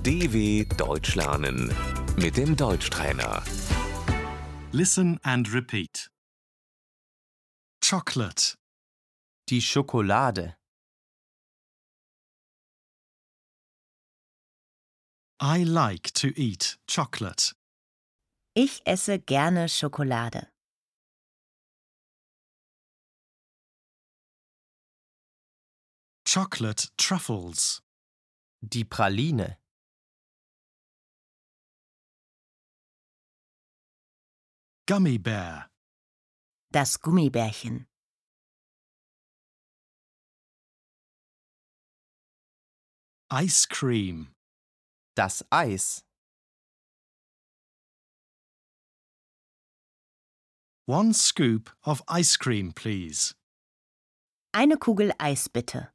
DW Deutsch lernen mit dem Deutschtrainer. Listen and repeat. Chocolate, Die Schokolade. I like to eat chocolate. Ich esse gerne Schokolade. Chocolate truffles, Die Praline. gummy bear, Das Gummibärchen. ice cream, Das Eis. one scoop of ice cream, please. Eine Kugel Eis bitte.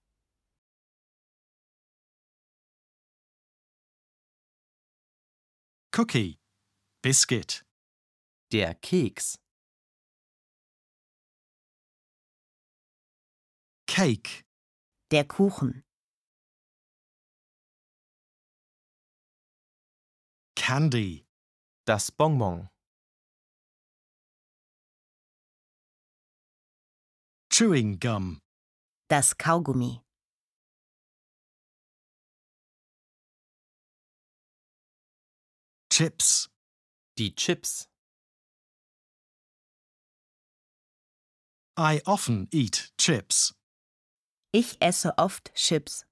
Cookie, biscuit, Der Keks. cake, Der Kuchen. candy, Das Bonbon. chewing gum, Das Kaugummi. chips, Die Chips. I often eat chips. Ich esse oft Chips.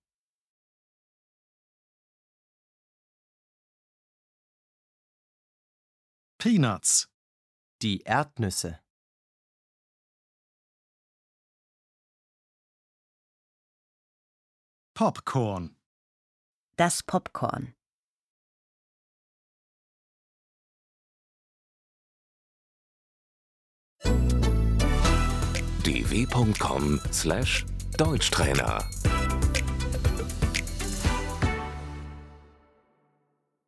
Peanuts, Die Erdnüsse. popcorn, Das Popcorn. dw.com/Deutschtrainer